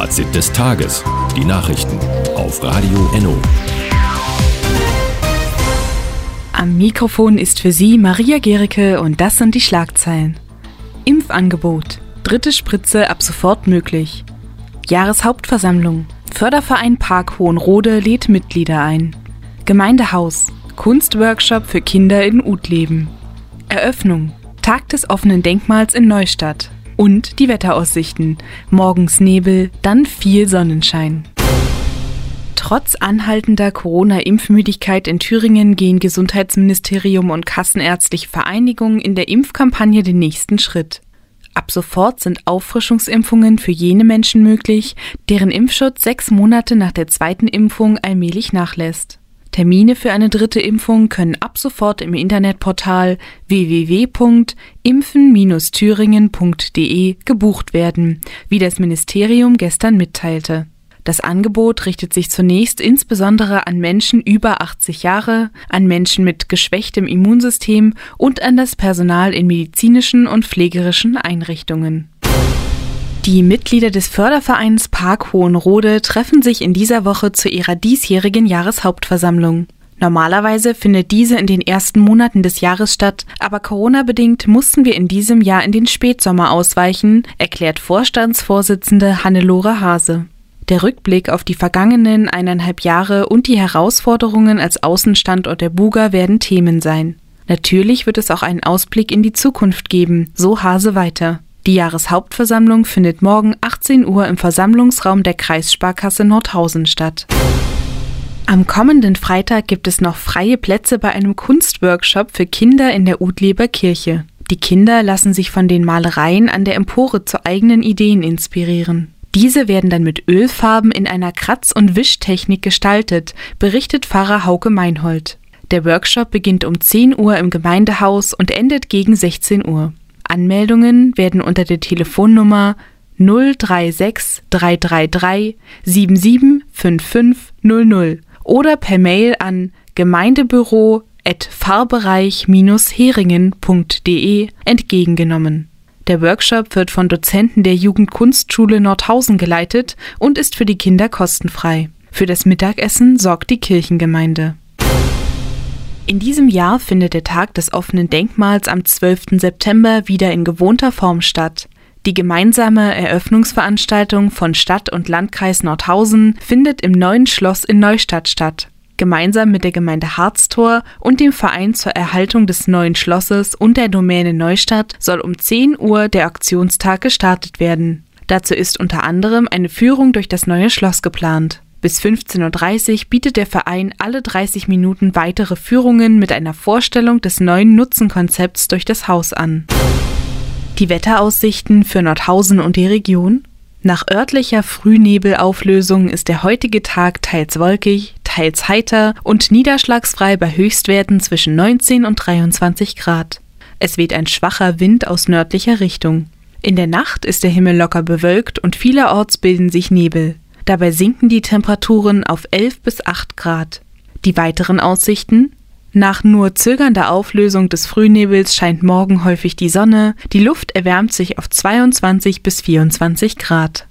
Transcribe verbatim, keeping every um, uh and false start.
Fazit des Tages. Die Nachrichten auf Radio Enno. Am Mikrofon ist für Sie Maria Gericke und das sind die Schlagzeilen. Impfangebot. Dritte Spritze ab sofort möglich. Jahreshauptversammlung. Förderverein Park Hohenrode lädt Mitglieder ein. Gemeindehaus. Kunstworkshop für Kinder in Utleben. Eröffnung. Tag des offenen Denkmals in Neustadt. Und die Wetteraussichten. Morgens Nebel, dann viel Sonnenschein. Trotz anhaltender Corona-Impfmüdigkeit in Thüringen gehen Gesundheitsministerium und Kassenärztliche Vereinigung in der Impfkampagne den nächsten Schritt. Ab sofort sind Auffrischungsimpfungen für jene Menschen möglich, deren Impfschutz sechs Monate nach der zweiten Impfung allmählich nachlässt. Termine für eine dritte Impfung können ab sofort im Internetportal w w w punkt impfen Bindestrich thüringen punkt d e gebucht werden, wie das Ministerium gestern mitteilte. Das Angebot richtet sich zunächst insbesondere an Menschen über achtzig Jahre, an Menschen mit geschwächtem Immunsystem und an das Personal in medizinischen und pflegerischen Einrichtungen. Die Mitglieder des Fördervereins Park Hohenrode treffen sich in dieser Woche zu ihrer diesjährigen Jahreshauptversammlung. Normalerweise findet diese in den ersten Monaten des Jahres statt, aber Corona-bedingt mussten wir in diesem Jahr in den Spätsommer ausweichen, erklärt Vorstandsvorsitzende Hannelore Hase. Der Rückblick auf die vergangenen eineinhalb Jahre und die Herausforderungen als Außenstandort der Buga werden Themen sein. Natürlich wird es auch einen Ausblick in die Zukunft geben, so Hase weiter. Die Jahreshauptversammlung findet morgen achtzehn Uhr im Versammlungsraum der Kreissparkasse Nordhausen statt. Am kommenden Freitag gibt es noch freie Plätze bei einem Kunstworkshop für Kinder in der Utleber Kirche. Die Kinder lassen sich von den Malereien an der Empore zu eigenen Ideen inspirieren. Diese werden dann mit Ölfarben in einer Kratz- und Wischtechnik gestaltet, berichtet Pfarrer Hauke Meinhold. Der Workshop beginnt um zehn Uhr im Gemeindehaus und endet gegen sechzehn Uhr. Anmeldungen werden unter der Telefonnummer null drei sechs drei drei drei sieben sieben fünf fünf null null oder per Mail an gemeindebüro at fahrbereich Bindestrich heringen punkt d e entgegengenommen. Der Workshop wird von Dozenten der Jugendkunstschule Nordhausen geleitet und ist für die Kinder kostenfrei. Für das Mittagessen sorgt die Kirchengemeinde. In diesem Jahr findet der Tag des offenen Denkmals am zwölften September wieder in gewohnter Form statt. Die gemeinsame Eröffnungsveranstaltung von Stadt und Landkreis Nordhausen findet im neuen Schloss in Neustadt statt. Gemeinsam mit der Gemeinde Harztor und dem Verein zur Erhaltung des neuen Schlosses und der Domäne Neustadt soll um zehn Uhr der Auktionstag gestartet werden. Dazu ist unter anderem eine Führung durch das neue Schloss geplant. Bis fünfzehn Uhr dreißig bietet der Verein alle dreißig Minuten weitere Führungen mit einer Vorstellung des neuen Nutzenkonzepts durch das Haus an. Die Wetteraussichten für Nordhausen und die Region? Nach örtlicher Frühnebelauflösung ist der heutige Tag teils wolkig, teils heiter und niederschlagsfrei bei Höchstwerten zwischen neunzehn und dreiundzwanzig Grad. Es weht ein schwacher Wind aus nördlicher Richtung. In der Nacht ist der Himmel locker bewölkt und vielerorts bilden sich Nebel. Dabei sinken die Temperaturen auf elf bis acht Grad. Die weiteren Aussichten? Nach nur zögernder Auflösung des Frühnebels scheint morgen häufig die Sonne, die Luft erwärmt sich auf zweiundzwanzig bis vierundzwanzig Grad.